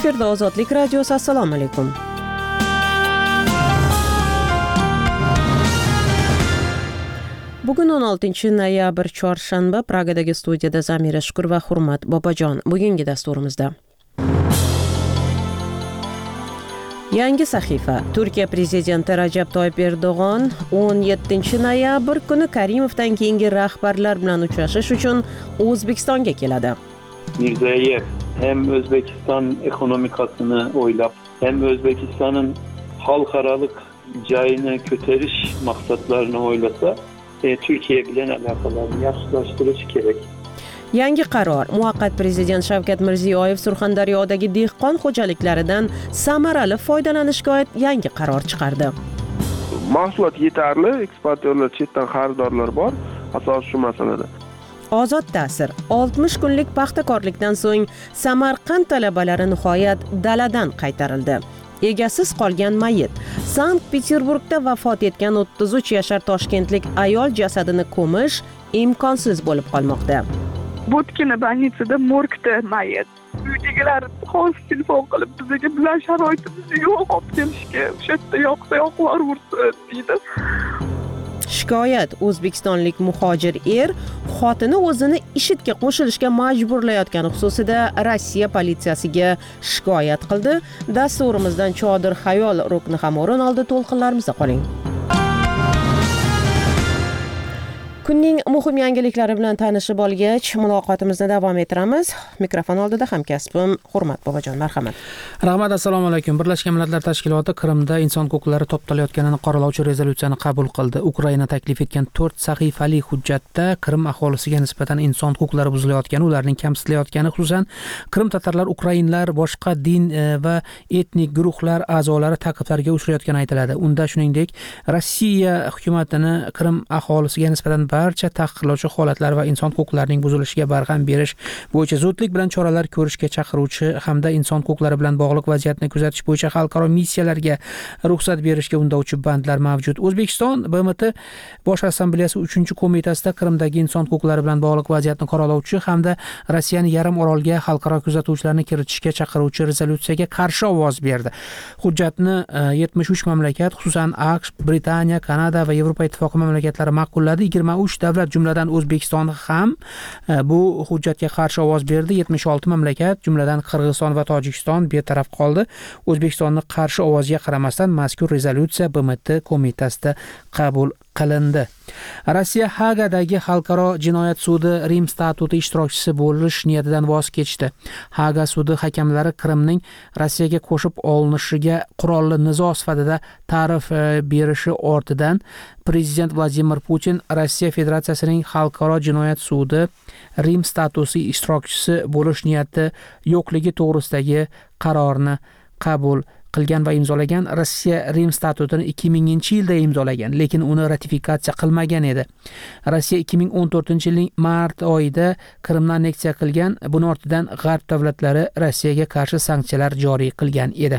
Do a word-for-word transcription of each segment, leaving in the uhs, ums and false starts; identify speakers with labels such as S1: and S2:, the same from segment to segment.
S1: Efirda Ozodlik radiosi. Assalomu alaykum. Bugun o'n oltinchi noyabr chorshanba. Pragadagi studiyada Zamira Shukur va Hurmat Bobojon. Bugungi dasturimizda yangi sahifa. Turkiya prezidenti Rajab Toyyib Erdo'g'on o'n yettinchi noyabr kuni Karimovdan keyingi rahbarlar bilan uchrashish uchun O'zbekistonga keladi.
S2: Mirziyoyev hem Özbekistan ekonomikasını oylab, hem Özbekistan'ın halkaralık cayını köteriş maksatlarını oylasa, e, Türkiye bilen alakalarını yaxshilashtirish kerak.
S1: Yangi qaror. Muvaqqat prezident Shavkat Mirziyoyev Surxondaryodagi dehqon xo'jaliklaridan samarali foydalanishga oid yangi qaror chiqardi.
S3: Mahsulot yetarli, eksportyorlar, chetdan xaridorlar bor, asosi shu masalada.
S1: Ozod ta'sir. oltmish kunlik paxtakorlikdan so'ng Samarqand talabalari nihoyat daladan qaytarildi. Egasiz qolgan mayit. Sankt-Peterburgda vafot etgan o'ttiz uch yashar toshkentlik ayol jasadini ko'mish imkonsiz bo'lib qolmoqda.
S4: Bo'tkina больницада morgda mayit. Uydagilar xos telefon qilib bizga bilan sharoitimizni yo'q olib kelishga, o'sha yerda yoqsa yoqlar ursin deydi.
S1: Shikoyat. O'zbekistonlik muhojir er xotini o'zini IShIDga qo'shilishga majburlayotgani xususida Rossiya politsiyasiga shikoyat qildi. Dasturimizdan Chodir xayol rukni ham o'rin oldi. To'lqinlarimizda qoling. Kunning muhim yangiliklari bilan tanishib olgach, muloqotimizni davom ettiramiz. Mikrofon oldida hamkasbim Hurmat Bobojon, marhamat.
S5: Rahmat, assalomu alaykum. Birlashgan Millatlar Tashkiloti Qrimda inson huquqlari toptalayotganini qoralovchi rezolyutsiyani qabul qildi. Ukraina taklif etgan to'rt sahifali hujjatda Qrim aholisiga nisbatan inson huquqlari buzilayotgani, ularning kamsitilayotgani, xususan Qrim tatarlar, ukrainlar, boshqa din va etnik guruhlar a'zolari ta'qiblarga uchrayotgani aytiladi. Unda shuningdek, Rossiya hukumatini Qrim aholisiga nisbatan barcha taqiqlovchi holatlar va inson huquqlarining buzilishiga barham berish bo'yicha zudlik bilan choralar ko'rishga chaqiruvchi hamda inson huquqlari bilan bog'liq vaziyatni kuzatish bo'yicha xalqaro missiyalarga ruxsat berishga undovchi bandlar mavjud. O'zbekiston B M T Bosh assambleyasi uchinchi qo'mitasida Qrimdagi inson huquqlari bilan bog'liq vaziyatni qoralovchi hamda Rossiyani yarim orolga xalqaro kuzatuvchilarni kiritishga chaqiruvchi rezolyutsiyaga qarshi ovoz berdi. Hujjatni yetmish uch mamlakat, xususan AQSh, Britaniya, Kanada va Yevropa Ittifoqi mamlakatlari ma'qulladi. yigirma uch davlat, jumladan O'zbekiston ham bu hujjatga qarshi ovoz berdi. yetmish olti mamlakat, jumladan Qirg'iziston va Tojikiston betaraf qoldi. O'zbekistonning qarshi ovoziga qaramasdan mazkur rezolyutsiya B M T qo'mitasida qabul qilindi. Rossiya Hagadagi xalqaro jinoyat sudi Rim statuti ishtirokchisi bo'lish niyatidan voz kechdi. Haga sudi hakamlari Qrimning Rossiyaga qo'shib olinishiga qurolli nizo sifatida ta'rif berishi ortidan prezident Vladimir Putin Rossiya Federatsiyasining xalqaro jinoyat sudi Rim statusi ishtirokchisi bo'lish niyati yo'qligi to'g'risidagi qarorni qabul qilgan va imzolagan. Rossiya Rim statutini ikki minginchi yilda imzolagan, lekin uni ratifikatsiya qilmagan edi. Rossiya ikki ming o'n to'rtinchi yilning mart oyida Qrimni anneksiya qilgan. Buning ortidan G'arb davlatlari Rossiyaga qarshi sanksiyalar joriy qilgan edi.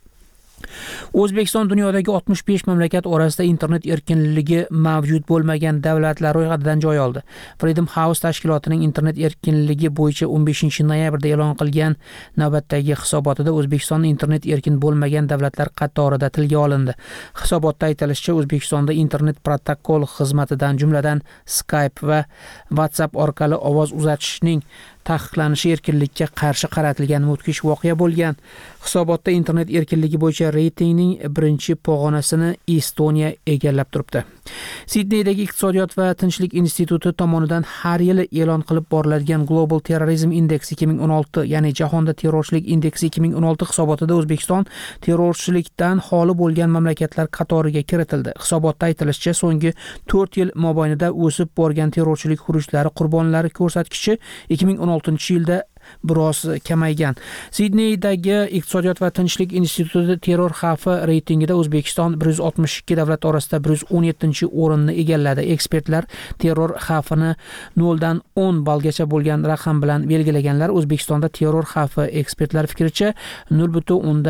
S5: O'zbekiston dunyodagi oltmish besh mamlakat orasida internet erkinligi mavjud bo'lmagan davlatlar ro'yxatidan joy oldi. Freedom House tashkilotining internet erkinligi bo'yicha o'n beshinchi noyabrda e'lon qilgan navbatdagi hisobotida O'zbekiston internet erkin bo'lmagan davlatlar qatorida tilga olindi. Hisobotda aytilishicha, O'zbekistonda internet protokol xizmatidan, jumladan Skype va WhatsApp orqali ovoz uzatishning taqiqlanishi erkinlikka qarshi qaratilgan mudhish voqea bo'lgan. Hisobotda internet erkinligi bo'yicha reytingning birinchi pog'onasini Estoniya egallab turibdi. Sidneydagi Iqtisodiyot va tinchlik instituti tomonidan har yili e'lon qilib boriladigan Global Terrorism Index ikki ming o'n olti, ya'ni jahonda terrorchilik indeksi ikki ming o'n olti hisobotida O'zbekiston terrorchilikdan xoli bo'lgan mamlakatlar qatoriga kiritildi. Hisobotda aytilishicha, so'nggi to'rt yil mobaynida o'sib borgan terrorchilik xurujlari qurbonlari ko'rsatkichi ikki ming o'n oltinchi yilda biroz kamaygan. Sidneydagi Iqtisodiyot va tinchlik instituti terror xavfi reytingida O'zbekiston bir yuz oltmish ikki davlat orasida bir yuz o'n yettinchi o'rinni egalladi. Ekspertlar terror xavfini noldan o'n ballgacha bo'lgan raqam bilan belgilaganlar. O'zbekistonda terror xavfi ekspertlar fikricha nol butun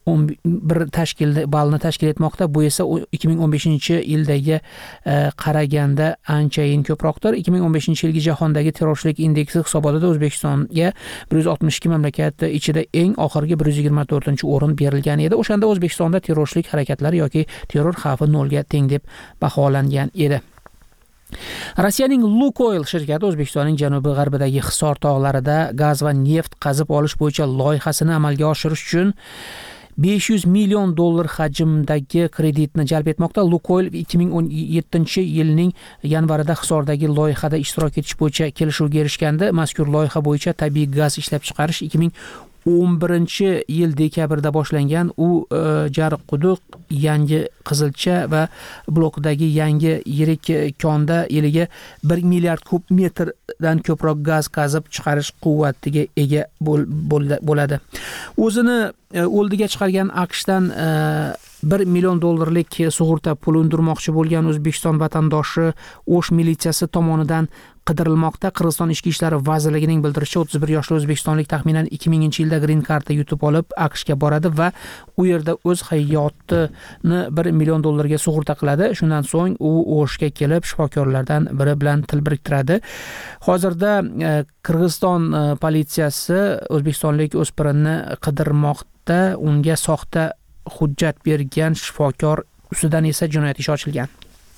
S5: o'n bir tashkil ballni tashkil etmoqda. Bu esa ikki ming o'n beshinchi yildagi qaraganda anchayin ko'proqdir. ikki ming o'n beshinchi yilgi jahondagi terrorchilik indeksi hisobotida O'zbekistonga bir yuz oltmish ikki mamlakat ichida eng oxirgi bir yuz yigirma to'rtinchi o'rin berilgan edi. O'shanda O'zbekistonda terrorchilik harakatlari yoki terror xavfi nolga teng deb baholangan edi. Rossiyaning Lukoil shirkati O'zbekistonning janubiy g'arbidagi Hisor tog'larida gaz va neft qazib olish bo'yicha loyihasini amalga oshirish uchun besh yuz million dollar hajmdagi kreditni jalb etmoqda. Lukoil ikki ming o'n yettinchi yilning yanvarida Hisordagi loyihada ishtirok etish bo'yicha kelishuvga erishgandi. Mazkur loyiha bo'yicha tabiiy gaz ishlab chiqarish ikki ming o'n birinchi yil dekabrda boshlangan. U Jarquduq, Yangi Qizilcha va blokdagi yangi yirik konda yiliga bir milliard kub metrdan ko'proq gaz qazib chiqarish quvvatiga ega bo'ladi. O'zini o'ldiga chiqargan AQShdan bir million dollarlik sug'urta puli undirmoqchi bo'lgan O'zbekiston vatandoshi O'sh militsiyasi tomonidan qidirilmoqda. Qirg'iziston ichki ishlar vazirligining bildirishicha, o'ttiz bir yoshli o'zbekistonlik taxminan ikki minginchi yilda green card yutib olib AQShga boradi va u yerda o'z hayotini bir million dollarga sug'urta qiladi. Shundan so'ng u O'shga kelib shifokorlardan biri bilan til biriktiradi. Hozirda Qirg'iziston politsiyasi o'zbekistonlik o'spirinni qidirmoqda. Unga soxta hujjat bergan shifokor ustidan esa jinoyat ishi ochilgan.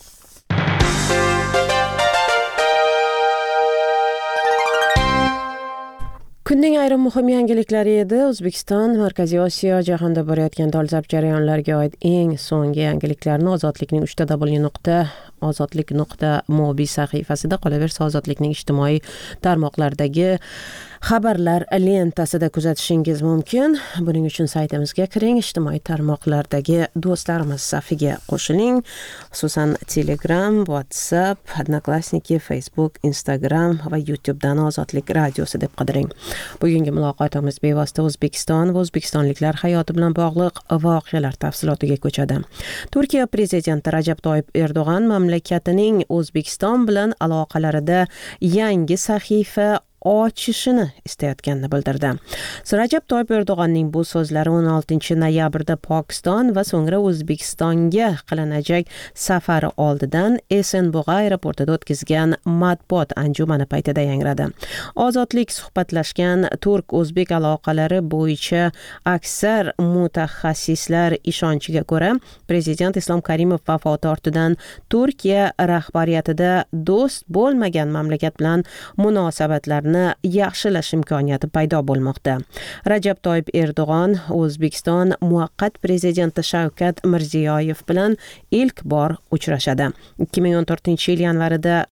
S1: Kunning ayrim muhim yangiliklari edi. O'zbekiston, Markaziy Osiyo, jahonda borayotgan dolzarb jarayonlarga oid eng so'nggi yangiliklarni Ozodlikning uch w nuqta ozodlik nuqta mobi sahifasida, qolaversa Ozodlikning ijtimoiy tarmoqlardagi xabarlar lentasida kuzatishingiz mumkin. Buning uchun saytimizga kiring, ijtimoiy tarmoqlardagi do'stlarimiz safiga qo'shiling. Xususan Telegram, WhatsApp, Odnoklassniki, Facebook, Instagram va YouTubedan Ozodlik radiosi deb qidiring. Bugungi muloqotimiz bevosita O'zbekiston va o'zbekistonliklar hayoti bilan bog'liq voqealar tafsilotiga ko'chadi. Turkiya prezidenti Rajab Toyyib Erdo'g'an mamlakatining O'zbekiston bilan aloqalarida yangi sahifa ochishini istayotganini bildirdi. Rajab Toyyib Erdo'g'anning bu so'zlari o'n oltinchi noyabrda Pokiston va so'ngra O'zbekistonga qilinajak safari oldidan Esenbo'g'a aeroportida o'tkazgan matbuot anjumani paytida yangradi. Ozodlik suhbatlashgan turk-o'zbek aloqalari bo'yicha aksar mutaxassislar ishonchiga ko'ra, prezident Islom Karimov vafoti ortidan Turkiya rahbariyatida do'st bo'lmagan mamlakat bilan munosabatlarni yaxshilash imkoniyati paydo bo'lmoqda. Rajab Toyyib Erdo'g'an O'zbekiston muvaqqat prezidenti Shavkat Mirziyoyev bilan ilk bor uchrashadi. ikki ming o'n to'rtinchi yil yanvarida